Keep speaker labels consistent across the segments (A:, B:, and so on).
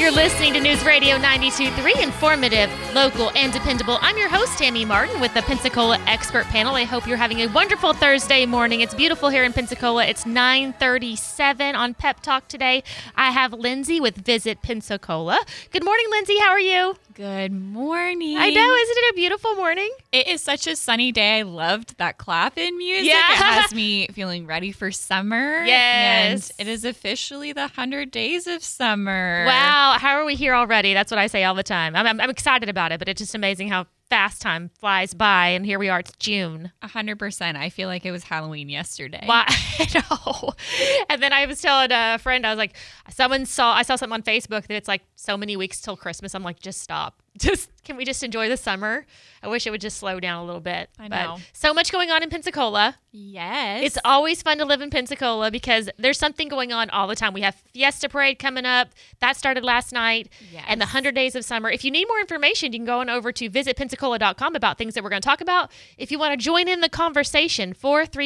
A: You're listening to News Radio 92.3, informative, local, and dependable. I'm your host, Tammy Martin, with the Pensacola Expert Panel. I hope you're having a wonderful Thursday morning. It's beautiful here in Pensacola. It's 9:37 on Pep Talk today. I have Lindsay with Visit Pensacola. Good morning, Lindsay. How are you?
B: Good morning.
A: I know. Isn't it a beautiful morning?
B: It is such a sunny day. I loved that clap-in music.
A: Yeah.
B: It has me feeling ready for summer.
A: Yes.
B: And it is officially the 100 days of summer.
A: Wow. How are we here already? That's what I say all the time. I'm excited about it, but it's just amazing how fast time flies by, and here we are. It's June.
B: 100%. I feel like it was Halloween yesterday.
A: Why? I know. And then I was telling a friend, I was like, I saw something on Facebook that it's like so many weeks till Christmas. I'm like, just stop. Can we just enjoy the summer? I wish it would just slow down a little bit.
B: I know.
A: But so much going on in Pensacola.
B: Yes.
A: It's always fun to live in Pensacola because there's something going on all the time. We have Fiesta Parade coming up. That started last night.
B: Yes.
A: And the 100 Days of Summer. If you need more information, you can go on over to visitpensacola.com about things that we're going to talk about. If you want to join in the conversation,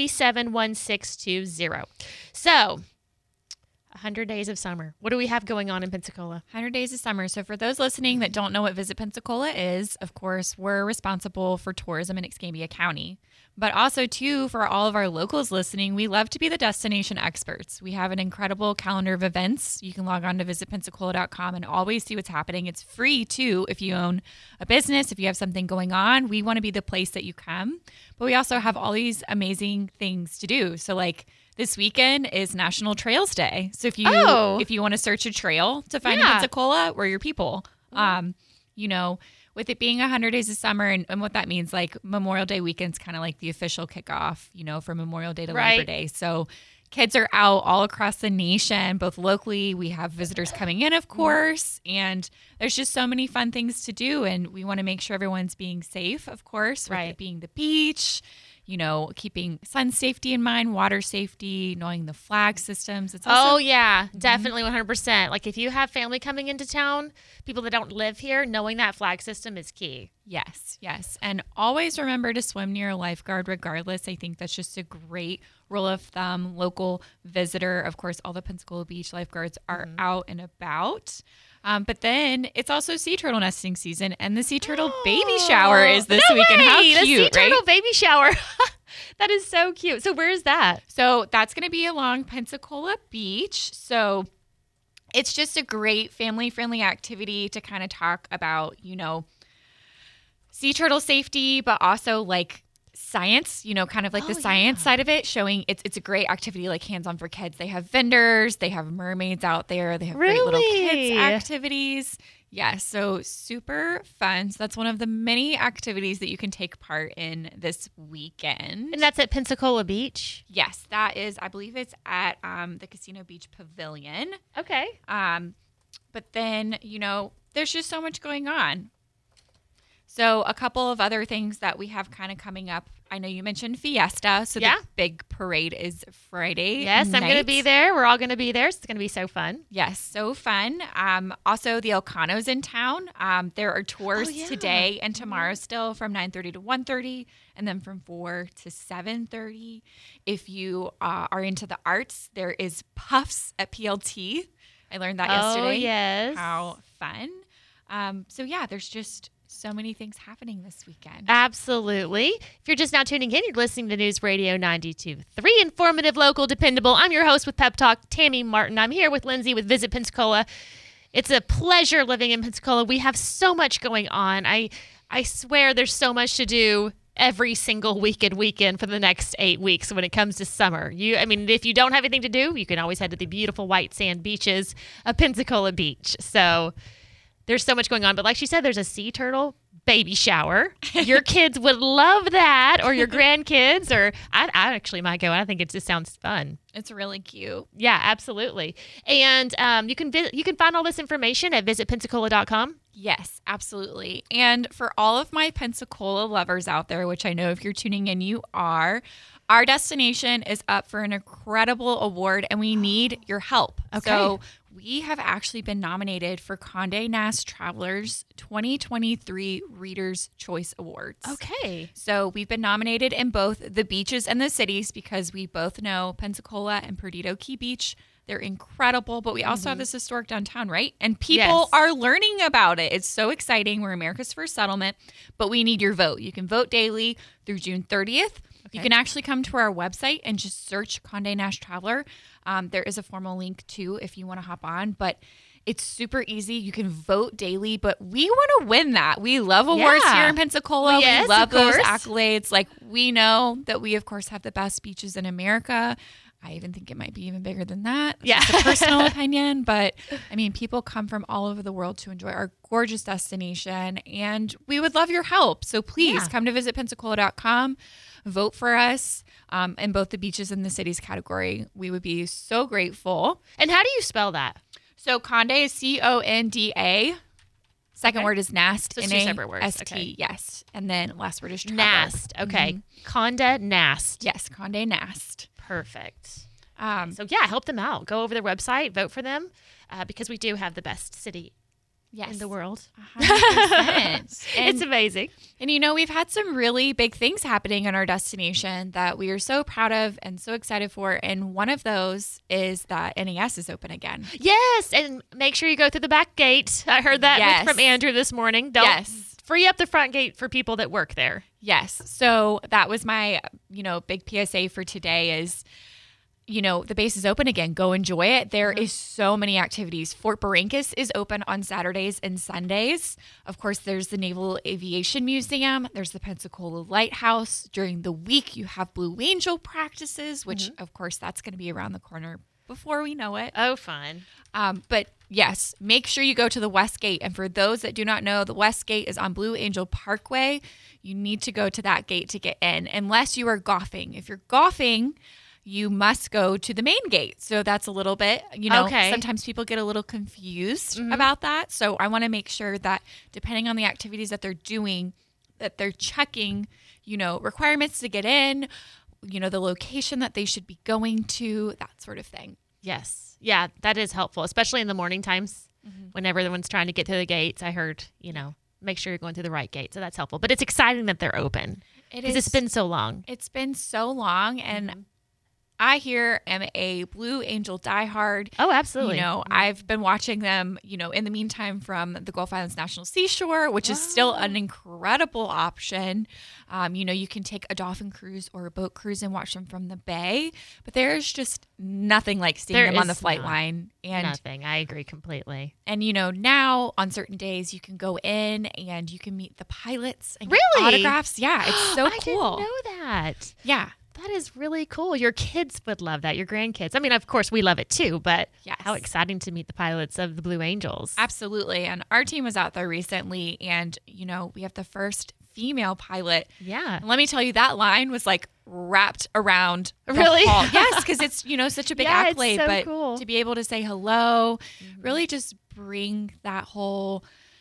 A: 437-1620. So, 100 Days of Summer. What do we have going on in Pensacola?
B: 100 Days of Summer. So for those listening that don't know what Visit Pensacola is, of course, we're responsible for tourism in Escambia County. But also, too, for all of our locals listening, we love to be the destination experts. We have an incredible calendar of events. You can log on to visitpensacola.com and always see what's happening. It's free, too, if you own a business, if you have something going on. We want to be the place that you come. But we also have all these amazing things to do. So, like, this weekend is National Trails Day. So if you want to search a trail to find in Pensacola, we're your people. With it being 100 Days of Summer and what that means, like Memorial Day weekend's kind of like the official kickoff, for Memorial Day to Labor Day. So kids are out all across the nation, both locally. We have visitors coming in, of course, and there's just so many fun things to do. And we want to make sure everyone's being safe, of course, with it being the beach. Keeping sun safety in mind, water safety, knowing the flag systems. It's also,
A: definitely 100%. Like if you have family coming into town, people that don't live here, knowing that flag system is key.
B: Yes. And always remember to swim near a lifeguard regardless. I think that's just a great rule of thumb. Local visitor, of course, all the Pensacola Beach lifeguards are out and about. But then it's also sea turtle nesting season, and the sea turtle baby shower is this weekend. How cute,
A: the sea turtle
B: right?
A: baby shower. That is so cute. So where is that?
B: So that's going to be along Pensacola Beach. So it's just a great family-friendly activity to kind of talk about, sea turtle safety, but also like science, kind of like the science side of it, showing it's a great activity, like hands-on for kids. They have vendors, they have mermaids out there, they have great little kids activities. Yeah, so super fun. So that's one of the many activities that you can take part in this weekend.
A: And that's at Pensacola Beach?
B: Yes, that is, I believe it's at the Casino Beach Pavilion.
A: Okay.
B: But then, there's just so much going on. So a couple of other things that we have kind of coming up. I know you mentioned Fiesta. So the big parade is Friday
A: Yes,
B: night.
A: I'm going to be there. We're all going to be there. So it's going to be so fun.
B: Yes, so fun. Also, the Elcano's in town. There are tours today and tomorrow still from 9:30 to 1:30 and then from 4 to 7:30. If you are into the arts, there is Puffs at PLT. I learned that yesterday.
A: Oh, yes.
B: How fun. There's just so many things happening this weekend.
A: Absolutely. If you're just now tuning in, you're listening to News Radio 92.3, informative, local, dependable. I'm your host with Pep Talk, Tammy Martin. I'm here with Lindsay with Visit Pensacola. It's a pleasure living in Pensacola. We have so much going on. I swear there's so much to do every single weekend for the next 8 weeks when it comes to summer. If you don't have anything to do, you can always head to the beautiful white sand beaches of Pensacola Beach. So there's so much going on. But like she said, there's a sea turtle baby shower. Your kids would love that, or your grandkids, or I actually might go. I think it just sounds fun.
B: It's really cute.
A: Yeah, absolutely. And you can find all this information at visitpensacola.com.
B: Yes, absolutely. And for all of my Pensacola lovers out there, which I know if you're tuning in, you are, our destination is up for an incredible award, and we need your help.
A: Okay.
B: So we have actually been nominated for Condé Nast Traveler's 2023 Reader's Choice Awards.
A: Okay.
B: So we've been nominated in both the beaches and the cities because we both know Pensacola and Perdido Key Beach They're incredible, but we also have this historic downtown, right? And people
A: Yes.
B: are learning about it. It's so exciting. We're America's first settlement, but we need your vote. You can vote daily through June 30th. You can actually come to our website and just search Condé Nast Traveler. There is a formal link too if you want to hop on, but it's super easy. You can vote daily, but we want to win that. We love awards
A: Yeah.
B: here in Pensacola.
A: Well, yes,
B: we love
A: of
B: those
A: course.
B: accolades. Like, we know that we, of course, have the best beaches in America. I even think it might be even bigger than that.
A: Yeah.
B: It's a personal opinion, but I mean, people come from all over the world to enjoy our gorgeous destination, and we would love your help. So please
A: Yeah.
B: come to visitpensacola.com, vote for us in both the beaches and the cities category. We would be so grateful.
A: And how do you spell that?
B: So Condé is Conda. Second
A: Okay.
B: word is Nast.
A: So it's two separate words.
B: N-A-S-T,
A: Okay.
B: yes. And then last word is Traveler.
A: Nast. Okay. Condé Nast.
B: Yes, Condé Nast.
A: Perfect.
B: Um,
A: So yeah, help them out. Go over their website, vote for them, because we do have the best city
B: yes.
A: in the world.
B: 100%.
A: It's amazing.
B: And you know, we've had some really big things happening in our destination that we are so proud of and so excited for. And one of those is that NAS is open again.
A: Yes, and make sure you go through the back gate. I heard that
B: Yes.
A: from Andrew this morning. Don't
B: Yes.
A: free up the front gate for people that work there.
B: Yes. So that was my, big PSA for today is, the base is open again. Go enjoy it. There is so many activities. Fort Barrancas is open on Saturdays and Sundays. Of course, there's the Naval Aviation Museum. There's the Pensacola Lighthouse. During the week, you have Blue Angel practices, which, of course, that's going to be around the corner before we know it.
A: Oh, fun.
B: But yes, make sure you go to the West Gate. And for those that do not know, the West Gate is on Blue Angel Parkway. You need to go to that gate to get in, unless you are golfing. If you're golfing, you must go to the main gate. So that's a little bit,
A: Okay.
B: sometimes people get a little confused about that. So I want to make sure that depending on the activities that they're doing, that they're checking, requirements to get in, the location that they should be going to, that sort of thing.
A: Yes. Yeah, that is helpful, especially in the morning times when everyone's trying to get through the gates. I heard, make sure you're going through the right gate. So that's helpful. But it's exciting that they're open because it's been so long.
B: It's been so long, and I here am a Blue Angel diehard.
A: Oh, absolutely.
B: I've been watching them, in the meantime from the Gulf Islands National Seashore, which is still an incredible option. You can take a dolphin cruise or a boat cruise and watch them from the bay, but there's just nothing like seeing them on the flight line. And
A: Nothing. I agree completely.
B: And now on certain days you can go in and you can meet the pilots and get
A: Really?
B: autographs. Yeah, it's so
A: I
B: cool.
A: didn't know that.
B: Yeah.
A: That is really cool. Your kids would love that. Your grandkids. I mean, of course, we love it too, but
B: Yes.
A: how exciting to meet the pilots of the Blue Angels.
B: Absolutely. And our team was out there recently, and, we have the first female pilot.
A: Yeah.
B: And let me tell you, that line was like wrapped around the
A: Really?
B: hall. Yes, because it's, such a big
A: Yeah, it's
B: accolade.
A: so
B: But
A: cool.
B: to be able to say hello, really just bring that whole,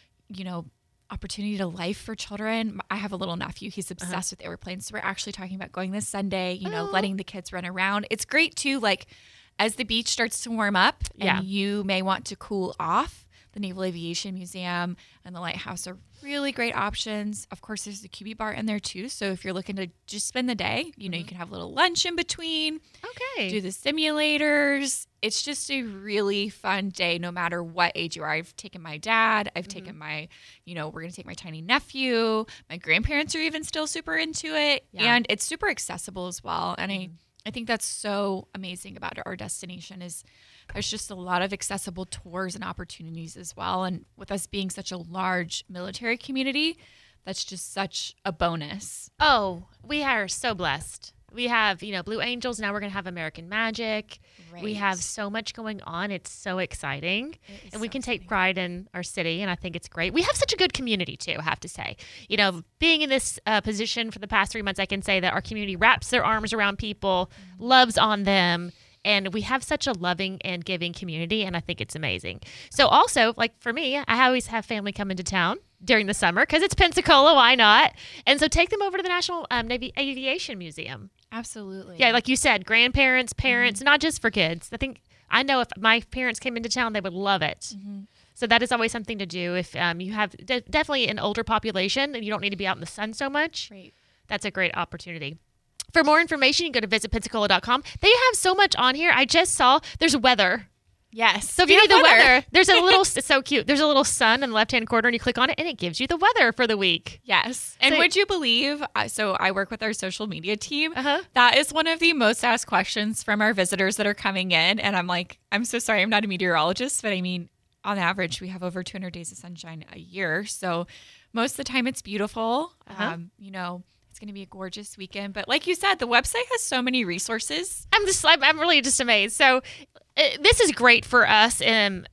B: opportunity to life for children. I have a little nephew. He's obsessed with airplanes. So we're actually talking about going this Sunday, letting the kids run around. It's great too, like as the beach starts to warm up
A: Yeah.
B: and you may want to cool off, the Naval Aviation Museum and the Lighthouse are really great options. Of course, there's the QB bar in there too. So if you're looking to just spend the day, you can have a little lunch in between,
A: Okay.
B: do the simulators. It's just a really fun day, no matter what age you are. I've taken my dad. I've taken my, we're going to take my tiny nephew. My grandparents are even still super into it.
A: Yeah.
B: And it's super accessible as well. And I think that's so amazing about our destination is there's just a lot of accessible tours and opportunities as well. And with us being such a large military community, that's just such a bonus.
A: Oh, we are so blessed. We have, Blue Angels. Now we're going to have American Magic. We
B: Right.
A: have so much going on. It's so exciting.
B: It is
A: And we
B: so
A: can take
B: exciting.
A: pride in our city. And I think it's great. We have such a good community, too, I have to say. Being in this position for the past 3 months, I can say that our community wraps their arms around people, loves on them. And we have such a loving and giving community, and I think it's amazing. So also, like for me, I always have family come into town during the summer because it's Pensacola, why not? And so take them over to the National Navy Aviation Museum.
B: Absolutely.
A: Yeah, like you said, grandparents, parents, not just for kids. I know if my parents came into town, they would love it. So that is always something to do. If you have definitely an older population and you don't need to be out in the sun so much,
B: Great.
A: that's a great opportunity. for more information, you can go to visitpensacola.com. They have so much on here. I just saw there's weather.
B: Yes.
A: So if you need the weather, there's a little, it's so cute. There's a little sun in the left-hand corner and you click on it and it gives you the weather for the week.
B: Yes. And
A: So-
B: would you believe, so I work with our social media team.
A: Uh-huh.
B: That is one of the most asked questions from our visitors that are coming in. And I'm like, I'm so sorry, I'm not a meteorologist, but I mean, on average, we have over 200 days of sunshine a year. So most of the time it's beautiful.
A: Uh-huh.
B: You know, it's going to be a gorgeous weekend. But like you said, the website has so many resources.
A: I'm really just amazed. So this is great for us in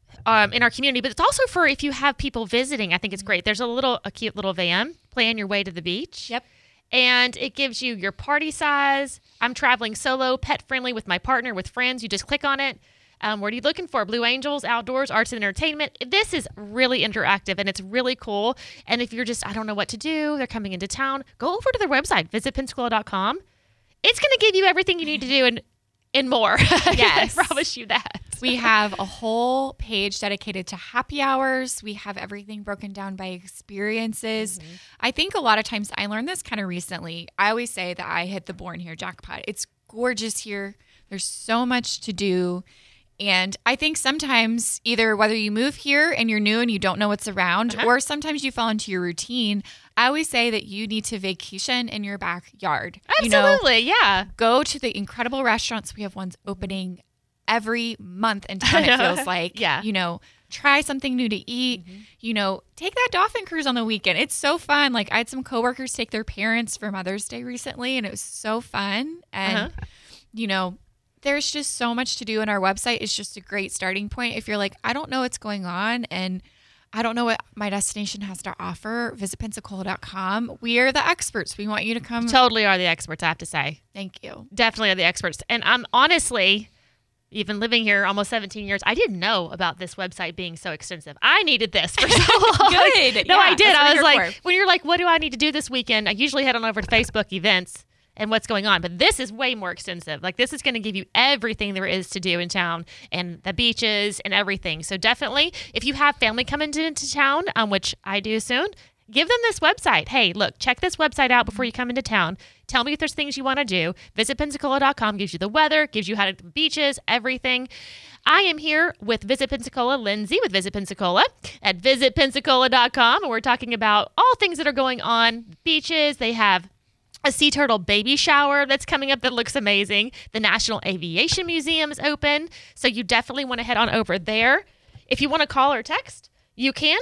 A: our community, but it's also for if you have people visiting. I think it's great. There's a cute little van. Plan your way to the beach.
B: Yep.
A: And it gives you your party size. I'm traveling solo, pet friendly with my partner, with friends. You just click on it. What are you looking for? Blue Angels, outdoors, arts and entertainment. This is really interactive and it's really cool. And if you're just, I don't know what to do, they're coming into town, go over to their website, visitpensacola.com. It's going to give you everything you need to do and more.
B: Yes.
A: I promise you that.
B: We have a whole page dedicated to happy hours. We have everything broken down by experiences. I think a lot of times, I learned this kind of recently. I always say that I hit the Born Here jackpot. It's gorgeous here. There's so much to do. And I think sometimes either whether you move here and you're new and you don't know what's around, or sometimes you fall into your routine. I always say that you need to vacation in your backyard.
A: Absolutely,
B: You know,
A: yeah.
B: go to the incredible restaurants. We have ones opening every month in town, it feels like.
A: Yeah.
B: You know, try something new to eat. You know, take that dolphin cruise on the weekend. It's so fun. Like, I had some coworkers take their parents for Mother's Day recently, and it was so fun. And, you know, there's just so much to do, and our website is just a great starting point. If you're like, I don't know what's going on and I don't know what my destination has to offer, visit Pensacola.com. We are the experts. We want you to come.
A: Totally are the experts, I have to say.
B: Thank you.
A: Definitely are the experts. And I'm honestly, even living here almost 17 years, I didn't know about this website being so extensive. I needed this for so long.
B: Good.
A: No,
B: Yeah,
A: I did.
B: that's what
A: I was
B: we're
A: like,
B: here for.
A: when you're like, what do I need to do this weekend? I usually head on over to Facebook events and what's going on. But this is way more extensive. Like, this is going to give you everything there is to do in town and the beaches and everything. So definitely, if you have family coming into town, which I do soon, give them this website. Hey, look, check this website out before you come into town. Tell me if there's things you want to do. Visit Pensacola.com gives you the weather, gives you how to the beaches, everything. I am here with Visit Pensacola, Lindsay with Visit Pensacola at visitpensacola.com. And we're talking about all things that are going on. Beaches, they have a sea turtle baby shower that's coming up that looks amazing. The National Aviation Museum is open, so you definitely want to head on over there. If you want to call or text, you can,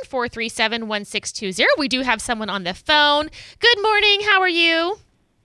A: 437-1620. We do have someone on the phone. Good morning. How are you?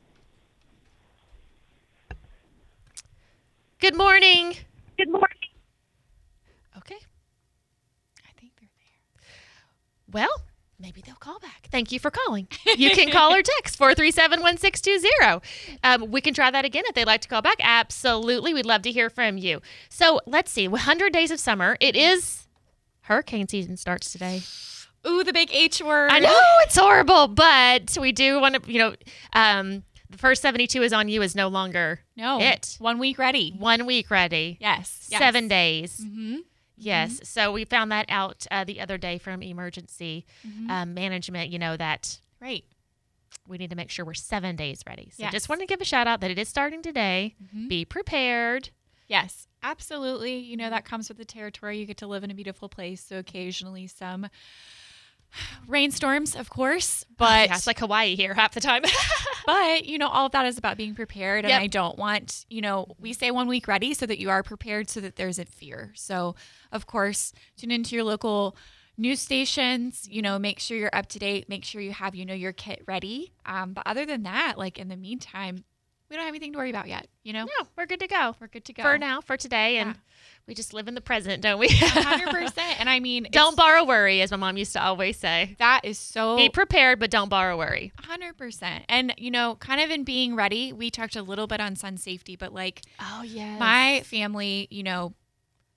A: Good morning.
C: Good morning.
A: Okay.
B: I think they're there.
A: Well, maybe they'll call back. Thank you for calling. You can call or text 437-1620. We can try that again if they'd like to call back. Absolutely. We'd love to hear from you. So let's see. 100 Days of Summer. It is hurricane season starts today.
B: Ooh, the big H word.
A: I know it's horrible, but we do want to, the first 72 is on you is no longer it.
B: 1 week ready.
A: 1 week ready.
B: Yes.
A: 7 days.
B: Mm-hmm.
A: Yes. So we found that out the other day from emergency management, that
B: Right.
A: we need to make sure we're 7 days ready. So
B: Yes.
A: just want to give a shout out that it is starting today. Be prepared.
B: Yes, absolutely. You know, that comes with the territory. You get to live in a beautiful place. So occasionally some rainstorms, of course, but
A: Yeah, it's like Hawaii here half the time.
B: but all of that is about being prepared. And
A: Yep.
B: I don't want, we say 1 week ready so that you are prepared, so that there's a fear. So of course, tune into your local news stations, make sure you're up to date, make sure you have, your kit ready. But other than that, like in the meantime, we don't have anything to worry about yet,
A: No, we're good to go.
B: We're good to go.
A: For now, for today. And
B: Yeah.
A: we just live in the present, don't we?
B: 100%. And I mean,
A: Don't borrow worry, as my mom used to always say.
B: that is so
A: Be prepared, but don't borrow worry.
B: 100%. And, kind of in being ready, we talked a little bit on sun safety, but like
A: Oh, yes.
B: my family,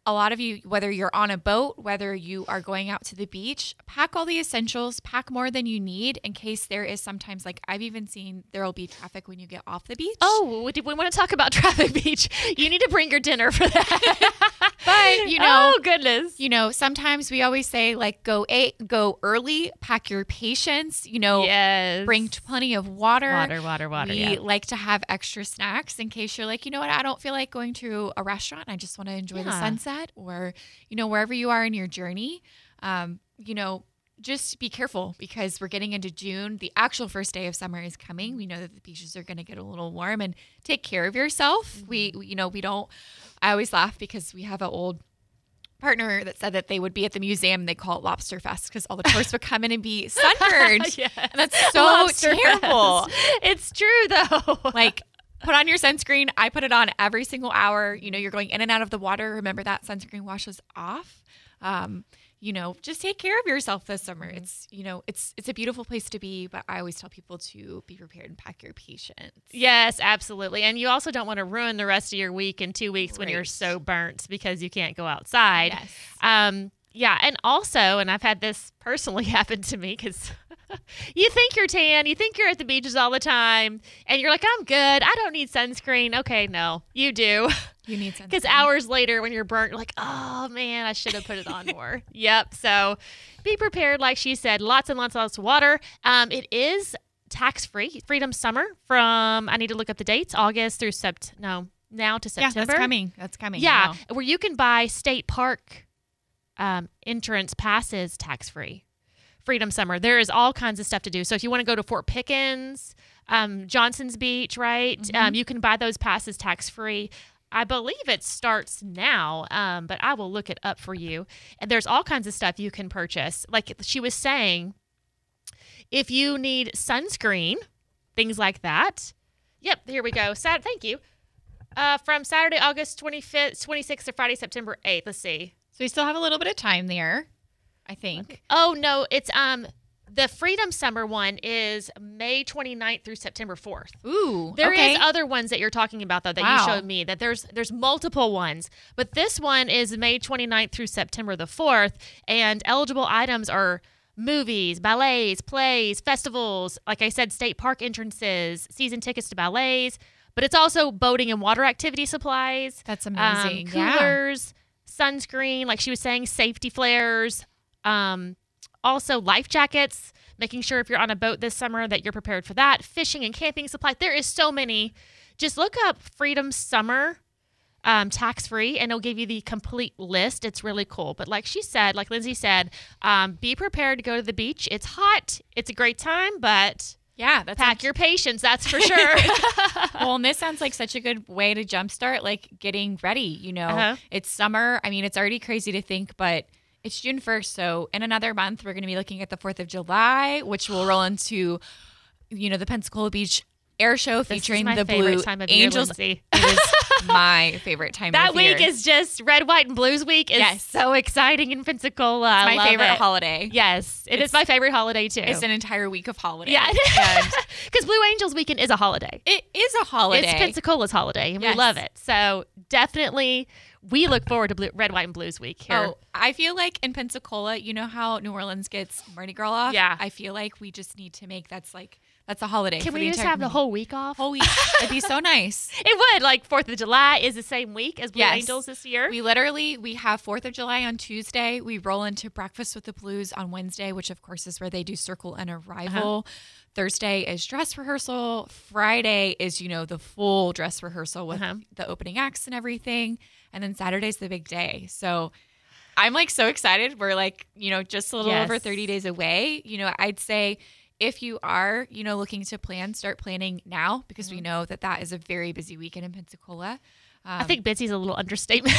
B: a lot of you, whether you're on a boat, whether you are going out to the beach, pack all the essentials, pack more than you need in case there is sometimes, like I've even seen there will be traffic when you get off the beach.
A: Oh, we want to talk about traffic beach. You need to bring your dinner for that.
B: But, you know,
A: oh goodness.
B: You know, sometimes we always say like go early, pack your patience, you know,
A: Yes.
B: bring plenty of water.
A: Water.
B: We
A: Yeah.
B: like to have extra snacks in case you're like, you know what, I don't feel like going to a restaurant. I just want to enjoy the sunset, or, you know, wherever you are in your journey. You know, just be careful because we're getting into June. The actual first day of summer is coming. We know that the beaches are going to get a little warm, and take care of yourself.
A: Mm-hmm.
B: I always laugh because we have an old partner that said that they would be at the museum. They call it Lobster Fest because all the tourists would come in and be sunburned.
A: Yes.
B: And that's so
A: Lobster
B: terrible.
A: Fest. It's true though.
B: Like, put on your sunscreen. I put it on every single hour. You know, you're going in and out of the water. Remember that sunscreen washes off. You know, just take care of yourself this summer. It's, you know, it's a beautiful place to be, but I always tell people to be prepared and pack your patience.
A: Yes, absolutely. And you also don't want to ruin the rest of your week in 2 weeks when you're
B: Right.
A: so burnt because you can't go outside.
B: Yes.
A: Yeah. And also, and I've had this personally happen to me because you think you're tan, you think you're at the beaches all the time, and you're like, I'm good. I don't need sunscreen. Okay, no, you do.
B: You need sunscreen.
A: Because hours later when you're burnt, you're like, oh man, I should have put it on more. Yep. So be prepared. Like she said, lots and lots of water. It is tax-free, Freedom Summer from, I need to look up the dates, August through now to September.
B: Yeah, that's coming.
A: Yeah,
B: Wow.
A: where you can buy state park entrance passes tax-free. Freedom Summer. There is all kinds of stuff to do. So if you want to go to Fort Pickens, Johnson's Beach, right?
B: Mm-hmm.
A: You can buy those passes tax-free. I believe it starts now, but I will look it up for you. And there's all kinds of stuff you can purchase. Like she was saying, if you need sunscreen, things like that. Yep, here we go. Thank you. From Saturday, August 25th, 26th to Friday, September 8th. Let's see.
B: So we still have a little bit of time there, I think.
A: Oh, no, it's the Freedom Summer one is May 29th through September 4th.
B: Ooh,
A: There
B: okay.
A: is other ones that you're talking about, though, that
B: Wow.
A: you showed me, that there's multiple ones. But this one is May 29th through September the 4th, and eligible items are movies, ballets, plays, festivals, like I said, state park entrances, season tickets to ballets, but it's also boating and water activity supplies.
B: That's amazing. Yeah.
A: Coolers, sunscreen, like she was saying, safety flares, also life jackets, making sure if you're on a boat this summer that you're prepared for that, fishing and camping supplies. There is so many. Just look up Freedom Summer tax-free, and it'll give you the complete list. It's really cool. But like she said, like Lindsay said, be prepared to go to the beach. It's hot. It's a great time, but
B: Yeah, that's
A: pack your patience, that's for sure.
B: Well, and this sounds like such a good way to jumpstart, like getting ready. You know,
A: Uh-huh.
B: It's summer. I mean, it's already crazy to think, but it's June 1st. So in another month, we're going to be looking at the 4th of July, which will roll into, you know, the Pensacola Beach Air Show
A: This
B: featuring
A: is my
B: the
A: favorite
B: Blue
A: time of
B: Angels.
A: year, Lindsay.
B: It is my favorite time
A: That
B: of year.
A: week is just Red, White, and Blues week is
B: Yes.
A: so exciting in Pensacola. I
B: my
A: love
B: favorite
A: it.
B: holiday.
A: Yes, it is my favorite holiday too.
B: It's an entire week of holiday.
A: Yeah,
B: And
A: because Blue Angels weekend is a holiday.
B: it is a holiday.
A: It's Pensacola's holiday, and
B: Yes.
A: we love it. So definitely, we look forward to Red, White, and Blues week here.
B: Oh, I feel like in Pensacola, you know how New Orleans gets Mardi Gras off?
A: Yeah.
B: I feel like we just need to make that's a holiday.
A: Can
B: for
A: we
B: the
A: just
B: entire
A: have the
B: community.
A: whole week off?
B: whole week? It'd be so nice.
A: It would. Like 4th of July is the same week as Blue
B: Yes.
A: Angels this year.
B: We have 4th of July on Tuesday. We roll into Breakfast with the Blues on Wednesday, which of course is where they do Circle and Arrival. Thursday is dress rehearsal. Friday is, you know, the full dress rehearsal with the opening acts and everything. And then Saturday's the big day. So I'm like so excited. We're like, you know, just a little
A: Yes.
B: over 30 days away. You know, I'd say if you are, you know, looking to plan, start planning now because we know that that is a very busy weekend in Pensacola.
A: I think busy's a little understatement.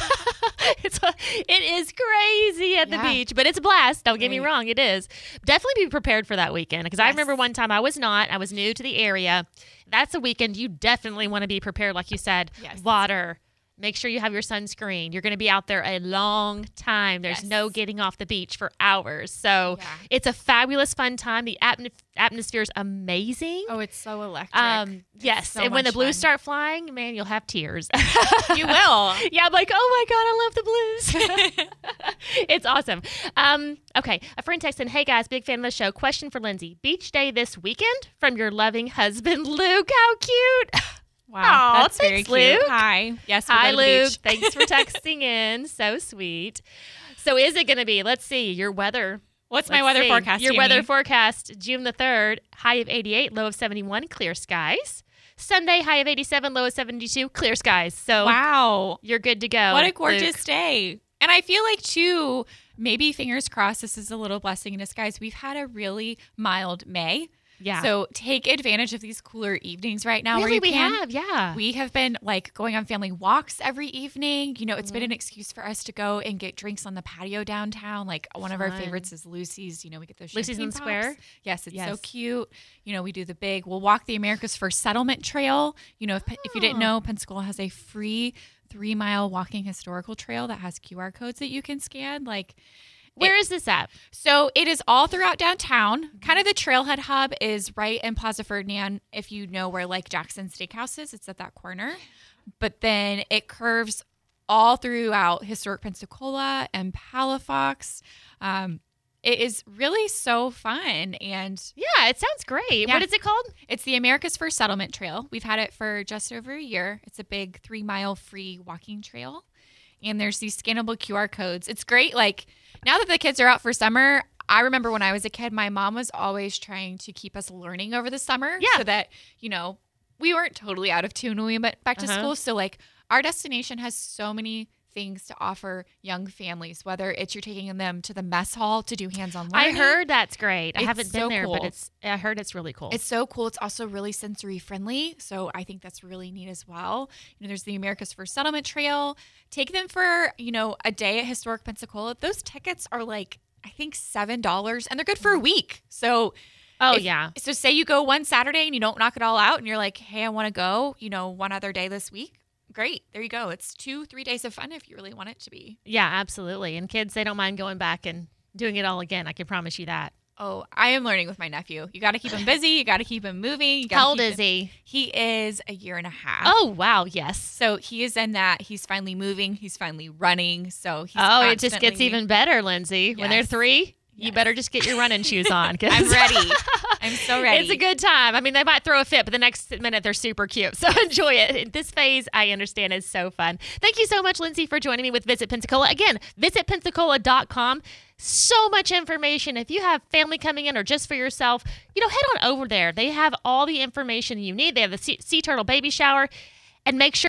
A: It is crazy at the
B: Yeah.
A: beach, but it's a blast. Don't get me
B: Right.
A: wrong, it is. Definitely be prepared for that weekend because I
B: Yes.
A: remember one time I was new to the area. That's a weekend you definitely want to be prepared, like you said.
B: Yes.
A: Water, Make sure you have your sunscreen. You're going to be out there a long time. There's no getting off the beach for hours. So it's a fabulous, fun time. The atmosphere is amazing.
B: Oh, it's so electric.
A: Yes.
B: So
A: and when the blues
B: fun.
A: start flying, man, you'll have tears.
B: You will.
A: Yeah, I'm like, oh my God, I love the blues. It's awesome. Okay, a friend texted, hey guys, big fan of the show. Question for Lindsay. Beach day this weekend from your loving husband, Luke. How cute.
B: Wow,
A: Aw,
B: that's very
A: thanks,
B: cute.
A: Luke.
B: Hi. Yes, we'll
A: Hi,
B: go to the
A: Luke.
B: beach.
A: Thanks for texting in. So sweet. So is it going to be, let's see, your weather.
B: What's my
A: Let's
B: weather
A: see.
B: forecast?
A: Your
B: Jamie?
A: weather forecast, June the 3rd, high of 88, low of 71, clear skies. Sunday, high of 87, low of 72, clear skies. So
B: Wow.
A: you're good to go.
B: What a gorgeous
A: Luke.
B: day. And I feel like, too, maybe fingers crossed, this is a little blessing in disguise. We've had a really mild May.
A: Yeah.
B: So take advantage of these cooler evenings right now.
A: Really,
B: where you
A: we
B: can.
A: have, yeah.
B: We have been like going on family walks every evening. You know, it's
A: Mm-hmm.
B: been an excuse for us to go and get drinks on the patio downtown. Like one of our
A: Fun.
B: favorites is Lucy's. You know, we get those
A: Lucy's in
B: champagne
A: the
B: pops.
A: Square?
B: Yes, it's so
A: Yes.
B: cute. You know, we do we'll walk the America's First Settlement Trail. You know, if you didn't know, Pensacola has a free 3-mile walking historical trail that has QR codes that you can scan. Like,
A: Where is this at?
B: so it is all throughout downtown. Kind of the trailhead hub is right in Plaza Ferdinand. If you know where like Jackson Steakhouse is, it's at that corner. But then it curves all throughout historic Pensacola and Palafox. It is really so fun. And
A: Yeah, it sounds great.
B: Yeah.
A: What is it called?
B: it's the America's First Settlement Trail. We've had it for just over a year. It's a big 3-mile free walking trail. And there's these scannable QR codes. It's great. Like now that the kids are out for summer, I remember when I was a kid, my mom was always trying to keep us learning over the summer
A: Yeah.
B: so that, you know, we weren't totally out of tune when we went back to school. So like our destination has so many things to offer young families, whether it's you're taking them to the mess hall to do hands-on
A: I
B: learning.
A: heard that's great. I
B: It's
A: haven't been
B: so
A: there, but
B: cool.
A: I heard it's really cool.
B: It's so cool. It's also really sensory friendly. So I think that's really neat as well. You know, there's the America's First Settlement Trail. Take them for, you know, a day at Historic Pensacola. Those tickets are like, I think $7 and they're good for a week. So
A: yeah.
B: So say you go one Saturday and you don't knock it all out and you're like, hey, I want to go, you know, one other day this week. Great. There you go. It's 2-3 days of fun if you really want it to be.
A: Yeah, absolutely. And kids, they don't mind going back and doing it all again. I can promise you that.
B: Oh, I am learning with my nephew. You got to keep him busy. You got to keep him moving. You gotta
A: How old
B: keep
A: is
B: him-
A: he?
B: He is a year and a half.
A: Oh, wow. Yes.
B: So he is in that. He's finally moving. He's finally running. So he's
A: It just gets
B: constantly-
A: even better, Lindsay. When they're
B: Yes.
A: 3, you
B: Yes.
A: better just get your running shoes on. 'Cause
B: I'm ready. I'm so ready.
A: It's a good time. I mean, they might throw a fit, but the next minute they're super cute. So enjoy it. This phase, I understand, is so fun. Thank you so much, Lindsay, for joining me with Visit Pensacola. Again, visitpensacola.com. So much information. If you have family coming in or just for yourself, you know, head on over there. They have all the information you need. They have the sea turtle baby shower. And make sure